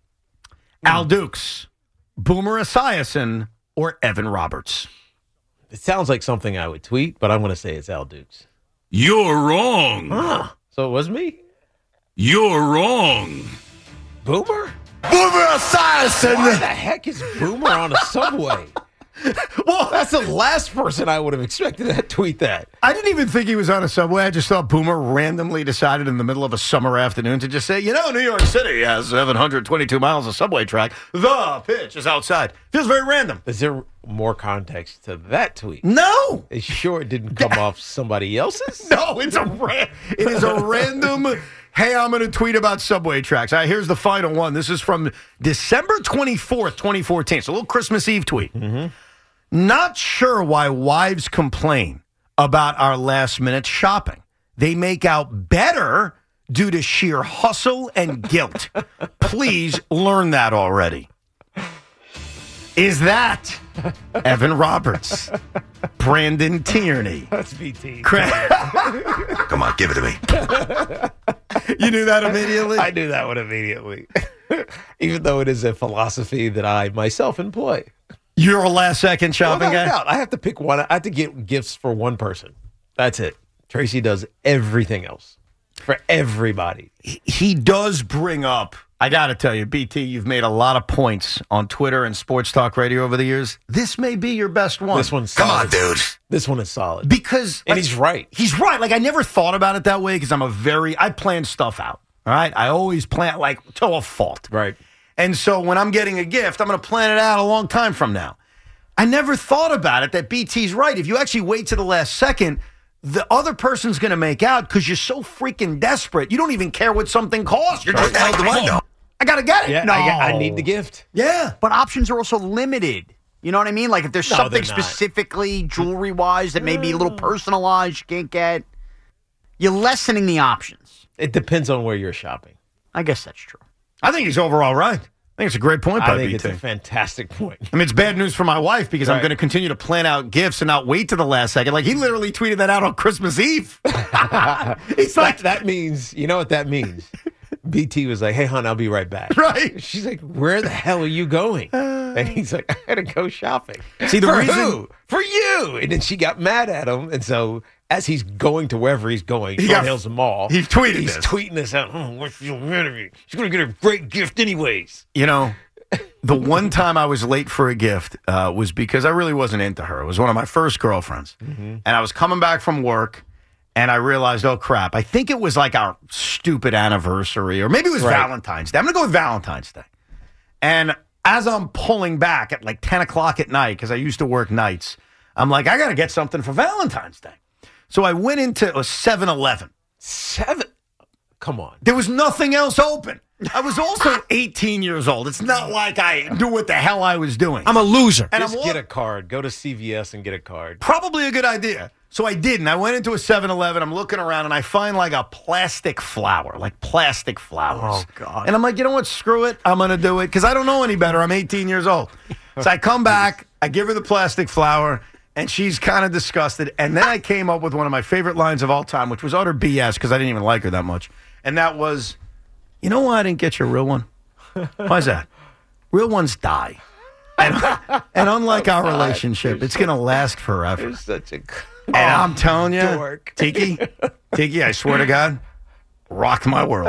Al Dukes, Boomer Esiason, or Evan Roberts? It sounds like something I would tweet, but I'm going to say it's Al Dukes. You're wrong. Huh. So it was me? You're wrong. Boomer? Boomer Esiason! Why the heck is Boomer on a subway? Well, that's the last person I would have expected to tweet that. I didn't even think he was on a subway. I just thought Boomer randomly decided in the middle of a summer afternoon to just say, New York City has 722 miles of subway track. The pitch is outside. Feels very random. Is there more context to that tweet? No. It sure didn't come off somebody else's? No, it is a random, hey, I'm going to tweet about subway tracks. All right, here's the final one. This is from December 24th, 2014. It's a little Christmas Eve tweet. Mm-hmm. Not sure why wives complain about our last-minute shopping. They make out better due to sheer hustle and guilt. Please learn that already. Is that Evan Roberts, Brandon Tierney? That's BT. Come on, give it to me. You knew that immediately? I knew that one immediately. Even though it is a philosophy that I myself employ. You're a last-second shopping guy? No, I have to pick one. I have to get gifts for one person. That's it. Tracy does everything else for everybody. He does bring up, I got to tell you, BT, you've made a lot of points on Twitter and Sports Talk Radio over the years. This may be your best one. This one's solid. Come on, dude. This one is solid. Because... And he's right. He's right. Like, I never thought about it that way because I plan stuff out. All right? I always plan, to a fault. Right. And so when I'm getting a gift, I'm going to plan it out a long time from now. I never thought about it that BT's right. If you actually wait to the last second, the other person's going to make out because you're so freaking desperate. You don't even care what something costs. You're just like, I got to get it. Yeah, No. I need the gift. Yeah. But options are also limited. You know what I mean? Like if there's No, something they're not. specifically jewelry-wise that may be a little personalized you can't get, you're lessening the options. It depends on where you're shopping. I guess that's true. I think he's overall right. I think it's a great point by I think BT. it's a fantastic point. I mean, it's bad news for my wife because I'm Right. going to continue to plan out gifts and not wait to the last second. Like, he literally tweeted that out on Christmas Eve. He's like, that means, you know what that means? BT was like, hey, hon, I'll be right back. Right. She's like, where the hell are you going? And he's like, I gotta go shopping. See, the For reason- who? For you. And then she got mad at him. And so as he's going to wherever he's going, He Short got- Hills Mall, he's tweeted he's this. tweeting this out. What's your mad at me? She's gonna get a great gift anyways. You know, the one time I was late for a gift was because I really wasn't into her. It was one of my first girlfriends. And I was coming back from work, and I realized, oh, crap. I think it was like our stupid anniversary, or maybe it was Right. Valentine's Day. I'm going to go with Valentine's Day. And as I'm pulling back at like 10 o'clock at night, because I used to work nights, I'm like, I got to get something for Valentine's Day. So I went into a 7-Eleven. 7? Come on. There was nothing else open. I was also 18 years old. It's not like I knew what the hell I was doing. I'm a loser. And Just I'm get a card. Go to CVS and get a card. probably a good idea. So I didn't. I went into a 7-Eleven. I'm looking around, and I find like a plastic flower, like plastic flowers. Oh, God. And I'm like, you know what? Screw it. I'm going to do it because I don't know any better. I'm 18 years old. So I come back. I give her the plastic flower, and she's kind of disgusted. And then I came up with one of my favorite lines of all time, which was utter BS because I didn't even like her that much. And that was, you know why I didn't get you a real one? Why's that? Real ones die. And unlike our relationship, it's going to last forever. You're such a... And I'm telling you, dork. Tiki, I swear to God, rocked my world.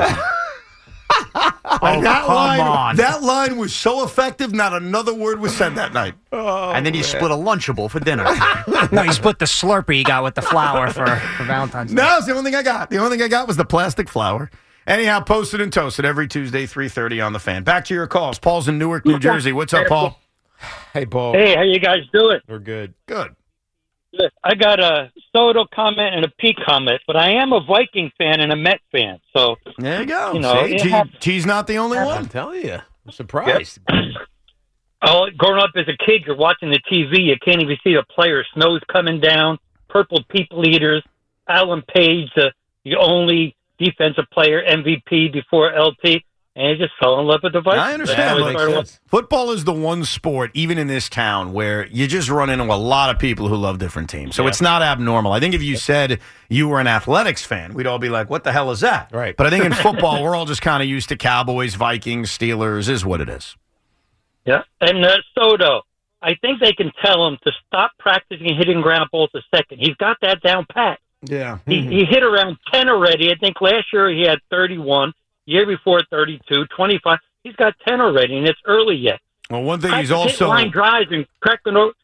That line was so effective, not another word was said that night. And then you split a Lunchable for dinner. No, you split the Slurpee you got with the flour for Valentine's Day. No, it's the only thing I got. The only thing I got was the plastic flower. Anyhow, posted and toasted every Tuesday, 3:30 on The Fan. Back to your calls. Paul's in Newark, New Jersey. What's up, Paul? Hey, Paul. Hey, how you guys doing? We're good. Good. Good. I got a Soto comment and a P comment, but I am a Viking fan and a Met fan. So There you go. You know, See, it G- happens. G's not the only I'm one. telling you. I'm surprised. growing up as a kid, you're watching the TV. You can't even see the players. Snow's coming down. Purple people eaters. Alan Page, the only defensive player, MVP before LT. And I just fell in love with the Vikings. I understand. And I Makes started sense. Football is the one sport, even in this town, where you just run into a lot of people who love different teams. So Yeah. it's not abnormal. I think if you said you were an athletics fan, we'd all be like, what the hell is that? Right. But I think in football, we're all just kind of used to Cowboys, Vikings, Steelers, is what it is. Yeah, and Soto, I think they can tell him to stop practicing hitting ground balls a second. He's got that down pat. Yeah. He hit around 10 already. I think last year he had 31, year before 32, 25. He's got 10 already, and it's early yet. Well, one thing he's Practice hitting also... line drives and cracking over.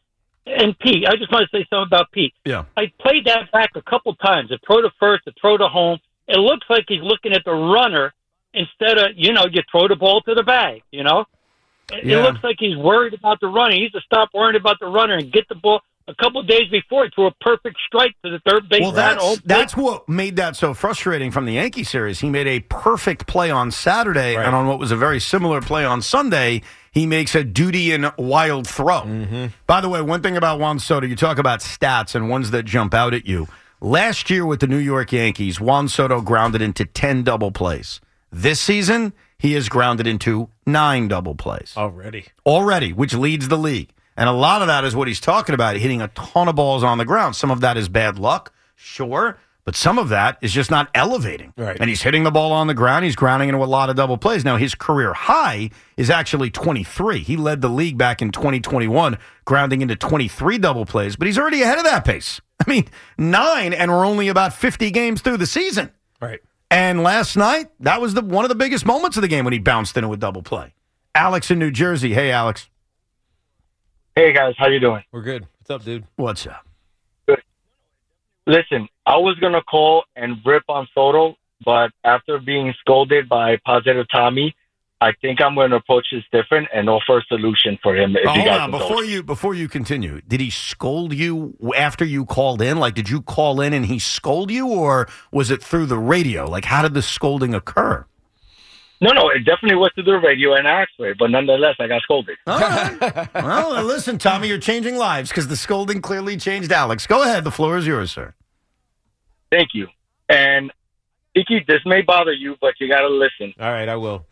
And Pete, I just want to say something about Pete. Yeah. I played that back a couple times. A throw to first, a throw to home. It looks like he's looking at the runner instead of, you throw the ball to the bag, It looks like he's worried about the runner. He needs to stop worrying about the runner and get the ball. A couple of days before, he threw a perfect strike to the third base. Well, that's what made that so frustrating from the Yankee series. He made a perfect play on Saturday, and on what was a very similar play on Sunday, he makes a duty and wild throw. Mm-hmm. By the way, one thing about Juan Soto, you talk about stats and ones that jump out at you. Last year with the New York Yankees, Juan Soto grounded into 10 double plays. This season, he has grounded into 9 double plays. Already, which leads the league. And a lot of that is what he's talking about, hitting a ton of balls on the ground. Some of that is bad luck, sure, but some of that is just not elevating. Right. And he's hitting the ball on the ground. He's grounding into a lot of double plays. Now, his career high is actually 23. He led the league back in 2021, grounding into 23 double plays, but he's already ahead of that pace. 9, and we're only about 50 games through the season. Right. And last night, that was one of the biggest moments of the game when he bounced into a double play. Alex in New Jersey. Hey, Alex. Hey, guys. How you doing? We're good. What's up, dude? What's up? Good. Listen, I was going to call and rip on Soto, but after being scolded by Positive Tommy, I think I'm going to approach this different and offer a solution for him. Hold on. Before you continue, did he scold you after you called in? Like, did you call in and he scold you, or was it through the radio? Like, how did the scolding occur? No, it definitely was through the radio and I asked for it, but nonetheless, I got scolded. All right. Well, listen, Tommy, you're changing lives because the scolding clearly changed Alex. Go ahead. The floor is yours, sir. Thank you. And, Iki, this may bother you, but you got to listen. All right, I will.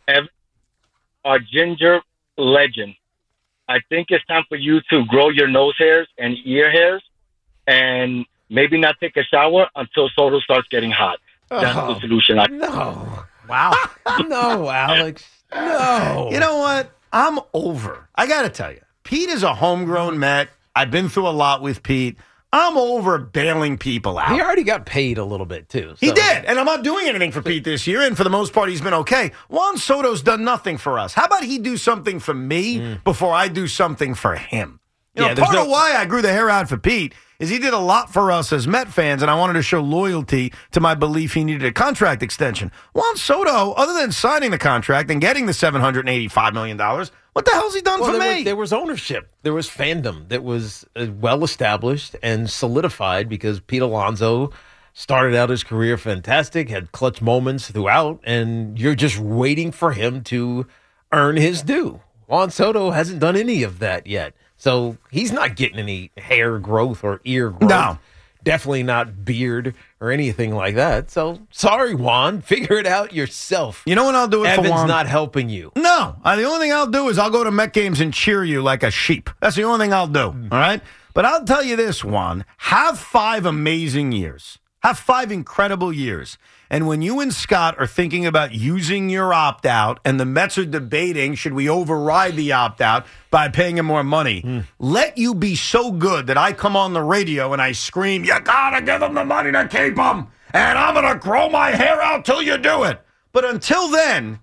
A ginger legend. I think it's time for you to grow your nose hairs and ear hairs and maybe not take a shower until Soto starts getting hot. That's the solution. No. Wow. No, Alex. No. You know what? I'm over. I got to tell you, Pete is a homegrown Met. I've been through a lot with Pete. I'm over bailing people out. He already got paid a little bit, too. He did, and I'm not doing anything for Pete this year, and for the most part, he's been okay. Juan Soto's done nothing for us. How about he do something for me before I do something for him? Part of why I grew the hair out for Pete is he did a lot for us as Met fans, and I wanted to show loyalty to my belief he needed a contract extension. Juan Soto, other than signing the contract and getting the $785 million, what the hell's he done for me? There was ownership. There was fandom that was well-established and solidified because Pete Alonso started out his career fantastic, had clutch moments throughout, and you're just waiting for him to earn his due. Juan Soto hasn't done any of that yet. So he's not getting any hair growth or ear growth. No. Definitely not beard or anything like that. So sorry, Juan. Figure it out yourself. You know what I'll do Evan's for Juan? not helping you. No. The only thing I'll do is I'll go to Met games and cheer you like a sheep. That's the only thing I'll do. All right? But I'll tell you this, Juan. Have 5 amazing years. Have 5 incredible years. And when you and Scott are thinking about using your opt-out and the Mets are debating, should we override the opt-out by paying him more money, let you be so good that I come on the radio and I scream, you got to give him the money to keep him, and I'm going to grow my hair out till you do it. But until then,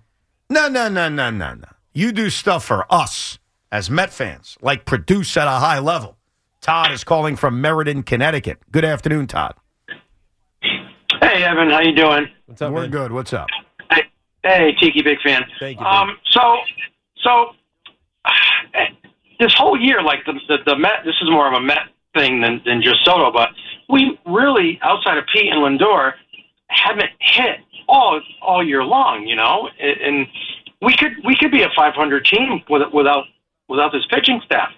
no. You do stuff for us as Met fans, like produce at a high level. Todd is calling from Meriden, Connecticut. Good afternoon, Todd. Hey, Evan, how you doing? What's up, We're man? good. What's up? Hey, Tiki, big fan. Thank you. So this whole year, like the Met, this is more of a Met thing than just Soto, but we really, outside of Pete and Lindor, haven't hit all year long, and we could be a 500 team without this pitching staff.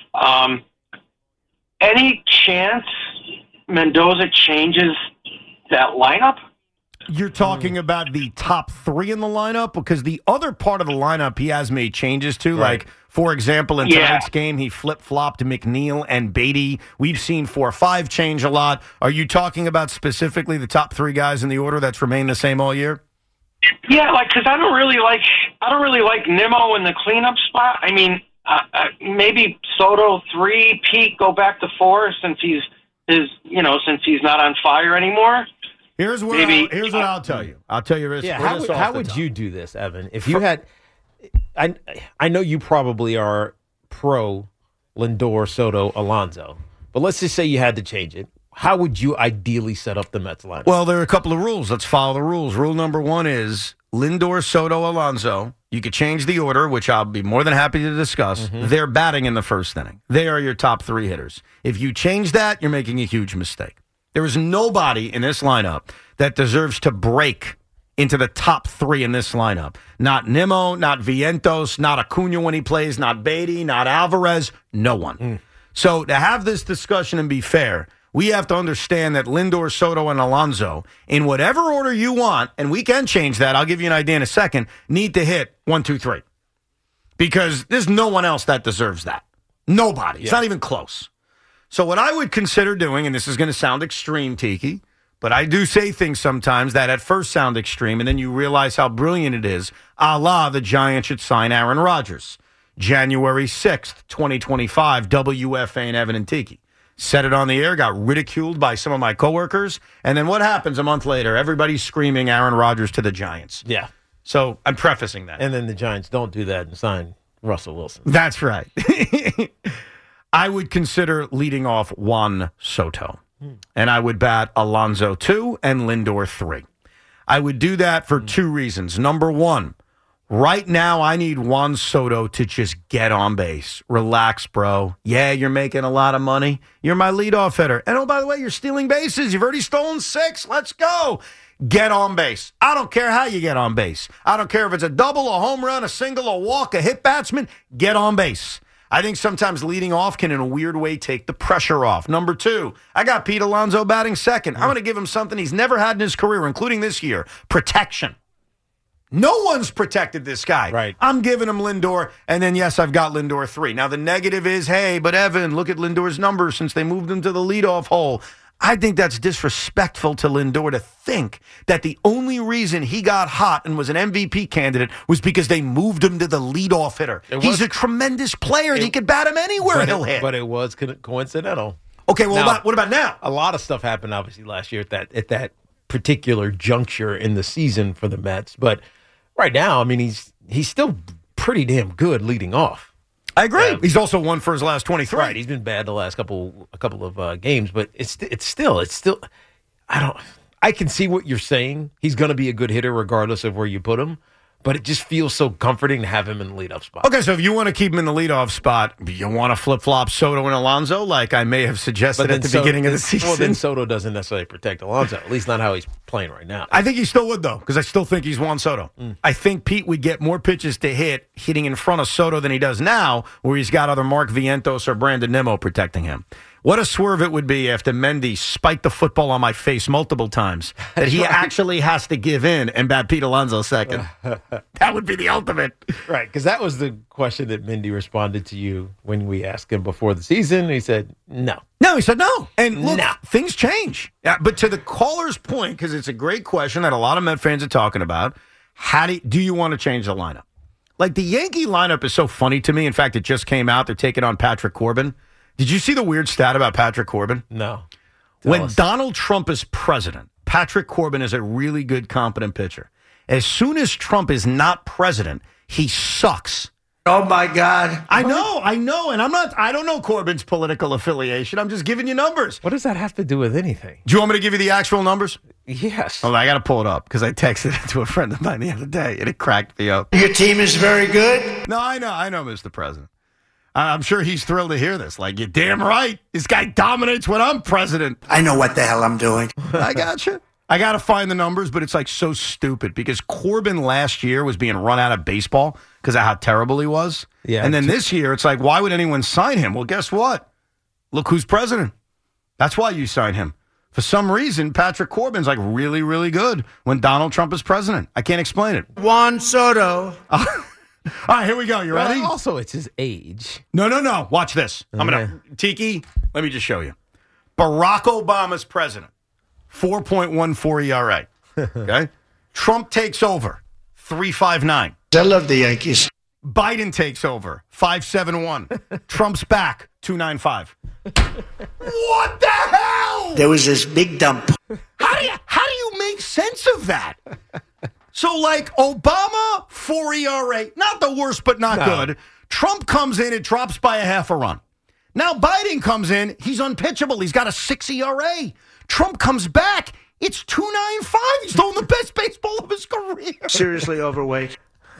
Any chance Mendoza changes that lineup? You're talking about the top 3 in the lineup? Because the other part of the lineup he has made changes to. Right. Like, for example, in tonight's game, he flip-flopped McNeil and Beatty. We've seen 4-5 change a lot. Are you talking about specifically the top 3 guys in the order that's remained the same all year? Yeah, because I don't really like Nimmo in the cleanup spot. I mean, maybe Soto 3, Pete go back to 4 since he's not on fire anymore. Here's what I'll tell you. I'll tell you this. Yeah, how would you do this, Evan? If you had, I know you probably are pro Lindor, Soto, Alonso. But let's just say you had to change it. How would you ideally set up the Mets lineup? Well, there are a couple of rules. Let's follow the rules. Rule number one is Lindor, Soto, Alonso. You could change the order, which I'll be more than happy to discuss. They're batting in the first inning. They are your top 3 hitters. If you change that, you're making a huge mistake. There is nobody in this lineup that deserves to break into the top 3 in this lineup. Not Nimmo, not Vientos, not Acuna when he plays, not Beatty, not Alvarez, no one. So to have this discussion and be fair, we have to understand that Lindor, Soto, and Alonso, in whatever order you want, and we can change that, I'll give you an idea in a second, need to hit 1, 2, 3. Because there's no one else that deserves that. Nobody. It's not even close. So what I would consider doing, and this is going to sound extreme, Tiki, but I do say things sometimes that at first sound extreme, and then you realize how brilliant it is, a la the Giants should sign Aaron Rodgers. January 6th, 2025, WFA and Evan and Tiki. Said it on the air, got ridiculed by some of my coworkers, and then what happens a month later? Everybody's screaming Aaron Rodgers to the Giants. Yeah. So I'm prefacing that. And then the Giants don't do that and sign Russell Wilson. That's right. I would consider leading off Juan Soto, and I would bat Alonso 2 and Lindor 3. I would do that for 2 reasons. Number one, right now I need Juan Soto to just get on base. Relax, bro. Yeah, you're making a lot of money. You're my leadoff hitter. And oh, by the way, you're stealing bases. You've already stolen 6. Let's go. Get on base. I don't care how you get on base. I don't care if it's a double, a home run, a single, a walk, a hit batsman. Get on base. I think sometimes leading off can, in a weird way, take the pressure off. Number 2, I got Pete Alonso batting second. I'm going to give him something he's never had in his career, including this year, protection. No one's protected this guy. Right. I'm giving him Lindor, and then, yes, I've got Lindor 3. Now, the negative is, hey, but Evan, look at Lindor's numbers since they moved him to the leadoff hole. I think that's disrespectful to Lindor to think that the only reason he got hot and was an MVP candidate was because they moved him to the leadoff hitter. He's a tremendous player, and he could bat him anywhere he'll hit. But it was coincidental. Okay, well, what about now? A lot of stuff happened, obviously, last year at that particular juncture in the season for the Mets. But right now, I mean, he's still pretty damn good leading off. I agree. He's also won for his last 23. Right. He's been bad the last couple of games, but it's still. I can see what you're saying. He's going to be a good hitter regardless of where you put him, but it just feels so comforting to have him in the leadoff spot. Okay, so if you want to keep him in the leadoff spot, you want to flip-flop Soto and Alonso, like I may have suggested at the beginning of the season. Well, then Soto doesn't necessarily protect Alonso, at least not how he's playing right now. I think he still would, though, because I still think he's Juan Soto. I think Pete would get more pitches to hitting in front of Soto than he does now, where he's got either Mark Vientos or Brandon Nimmo protecting him. What a swerve it would be after Mendy spiked the football on my face multiple times that he actually has to give in and bat Pete Alonso second. That would be the ultimate. Right, because that was the question that Mendy responded to you when we asked him before the season. He said, no. No, he said no. And look, things change. Yeah, but to the caller's point, because it's a great question that a lot of Met fans are talking about, do you want to change the lineup? Like, the Yankee lineup is so funny to me. In fact, it just came out. They're taking on Patrick Corbin. Did you see the weird stat about Patrick Corbin? No. When Donald Trump is president, Patrick Corbin is a really good, competent pitcher. As soon as Trump is not president, he sucks. Oh, my God. I know. And I don't know Corbin's political affiliation. I'm just giving you numbers. What does that have to do with anything? Do you want me to give you the actual numbers? Yes. Well, I got to pull it up because I texted it to a friend of mine the other day, and it cracked me up. Your team is very good? No, I know, Mr. President. I'm sure he's thrilled to hear this. Like, you're damn right. This guy dominates when I'm president. I know what the hell I'm doing. I got you. I got to find the numbers, but it's like so stupid because Corbin last year was being run out of baseball because of how terrible he was. Yeah. And then this year, it's like, why would anyone sign him? Well, guess what? Look who's president. That's why you sign him. For some reason, Patrick Corbin's like really, really good when Donald Trump is president. I can't explain it. Juan Soto. All right, here we go. You ready? Also, it's his age. No. Watch this. I'm going to, Tiki, let me just show you. Barack Obama's president, 4.14 ERA. Okay? Trump takes over, 3.59. I love the Yankees. Biden takes over, 5.71. Trump's back, 2.95. What the hell? There was this big dump. How do you make sense of that? So, like, Obama, 4 ERA, not the worst, but not good. Trump comes in, it drops by a half a run. Now Biden comes in. He's unpitchable. He's got a 6 ERA. Trump comes back. It's 2.95. He's throwing the best baseball of his career. Seriously overweight.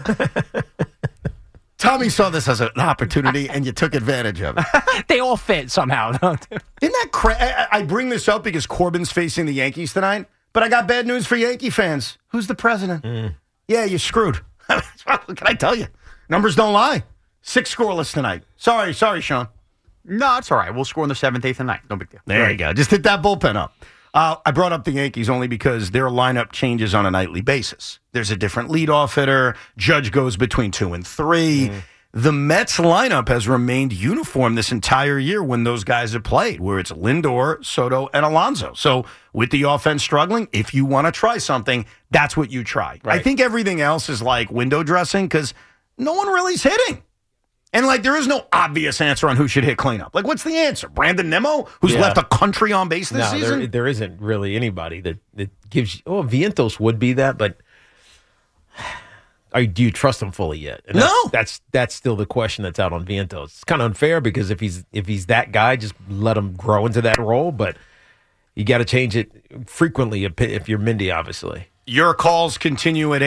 Tommy saw this as an opportunity, and you took advantage of it. They all fit somehow. Isn't that crazy? I bring this up because Corbin's facing the Yankees tonight, but I got bad news for Yankee fans. Who's the president? Yeah, you're screwed. What can I tell you? Numbers don't lie. 6 scoreless tonight. Sorry, Sean. No, it's all right. We'll score in the 7th, 8th, and 9th. No big deal. There you go. Just hit that bullpen up. I brought up the Yankees only because their lineup changes on a nightly basis. There's a different leadoff hitter. Judge goes between 2 and 3. The Mets lineup has remained uniform this entire year when those guys have played, where it's Lindor, Soto, and Alonso. So with the offense struggling, if you want to try something, that's what you try. Right. I think everything else is like window dressing because no one really is hitting. And, there is no obvious answer on who should hit cleanup. What's the answer? Brandon Nimmo, who's left a country on base this season? There isn't really anybody that gives you... Oh, Vientos would be that, but do you trust him fully yet? And that's still the question that's out on Vientos. It's kind of unfair because if he's that guy, just let him grow into that role, but you got to change it frequently if you're Mindy, obviously. Your calls continue at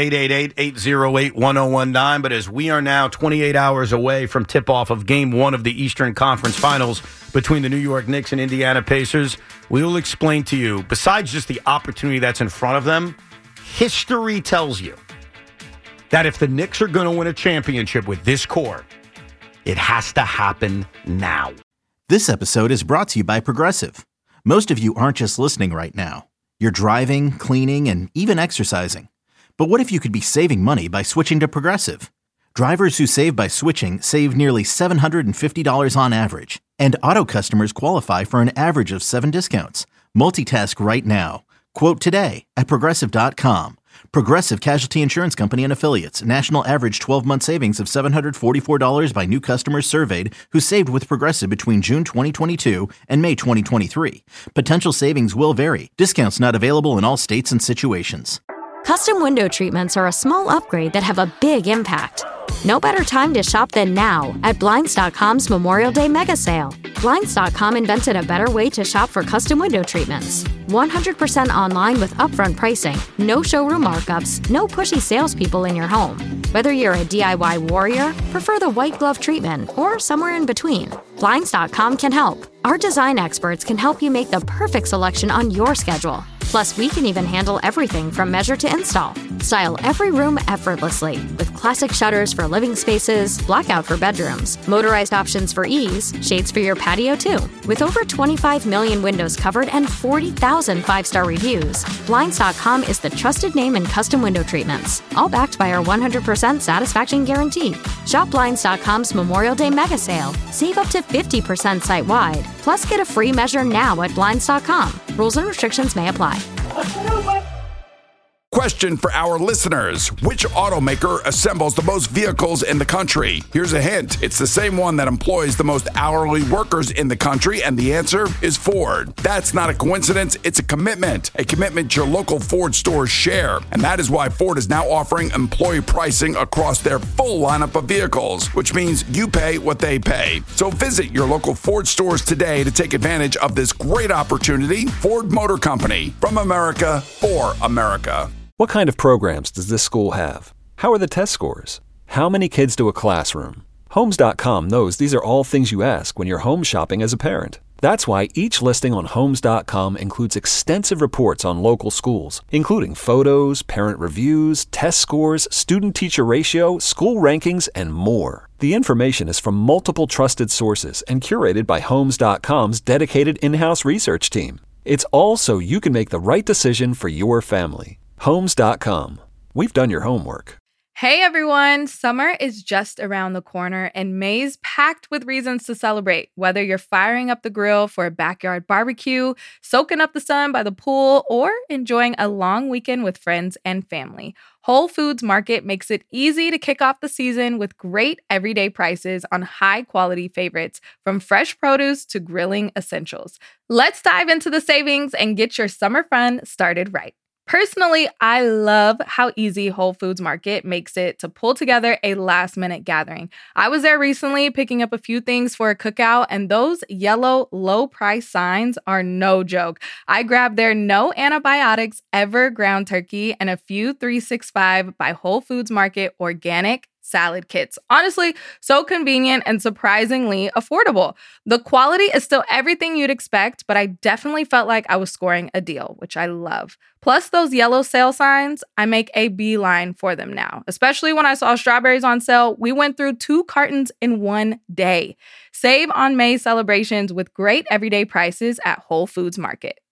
888-808-1019, but as we are now 28 hours away from tip-off of Game 1 of the Eastern Conference Finals between the New York Knicks and Indiana Pacers, we will explain to you, besides just the opportunity that's in front of them, history tells you that if the Knicks are going to win a championship with this core, it has to happen now. This episode is brought to you by Progressive. Most of you aren't just listening right now. You're driving, cleaning, and even exercising. But what if you could be saving money by switching to Progressive? Drivers who save by switching save nearly $750 on average. And auto customers qualify for an average of 7 discounts. Multitask right now. Quote today at Progressive.com. Progressive Casualty Insurance Company and Affiliates. National average 12-month savings of $744 by new customers surveyed who saved with Progressive between June 2022 and May 2023. Potential savings will vary. Discounts not available in all states and situations. Custom window treatments are a small upgrade that have a big impact. No better time to shop than now at Blinds.com's Memorial Day mega sale. Blinds.com invented a better way to shop for custom window treatments. 100% online with upfront pricing, no showroom markups, no pushy salespeople in your home. Whether you're a DIY warrior, prefer the white glove treatment, or somewhere in between, Blinds.com can help. Our design experts can help you make the perfect selection on your schedule. Plus, we can even handle everything from measure to install. Style every room effortlessly with classic shutters for living spaces, blackout for bedrooms, motorized options for ease, shades for your patio too. With over 25 million windows covered and 40,000 5-star reviews, Blinds.com is the trusted name in custom window treatments, all backed by our 100% satisfaction guarantee. Shop Blinds.com's Memorial Day mega sale. Save up to 50% site-wide. Plus, get a free measure now at Blinds.com. Rules and restrictions may apply. Question for our listeners. Which automaker assembles the most vehicles in the country? Here's a hint. It's the same one that employs the most hourly workers in the country, and the answer is Ford. That's not a coincidence. It's a commitment your local Ford stores share. And that is why Ford is now offering employee pricing across their full lineup of vehicles, which means you pay what they pay. So visit your local Ford stores today to take advantage of this great opportunity. Ford Motor Company, from America for America. What kind of programs does this school have? How are the test scores? How many kids do a classroom? Homes.com knows these are all things you ask when you're home shopping as a parent. That's why each listing on Homes.com includes extensive reports on local schools, including photos, parent reviews, test scores, student-teacher ratio, school rankings, and more. The information is from multiple trusted sources and curated by Homes.com's dedicated in-house research team. It's all so you can make the right decision for your family. Homes.com. We've done your homework. Hey everyone, summer is just around the corner and May's packed with reasons to celebrate. Whether you're firing up the grill for a backyard barbecue, soaking up the sun by the pool, or enjoying a long weekend with friends and family, Whole Foods Market makes it easy to kick off the season with great everyday prices on high-quality favorites, from fresh produce to grilling essentials. Let's dive into the savings and get your summer fun started right. Personally, I love how easy Whole Foods Market makes it to pull together a last-minute gathering. I was there recently picking up a few things for a cookout, and those yellow low-price signs are no joke. I grabbed their no antibiotics ever ground turkey and a few 365 by Whole Foods Market organic salad kits. Honestly, so convenient and surprisingly affordable. The quality is still everything you'd expect, but I definitely felt like I was scoring a deal, which I love. Plus those yellow sale signs, I make a beeline for them now. Especially when I saw strawberries on sale, we went through 2 cartons in one day. Save on May celebrations with great everyday prices at Whole Foods Market.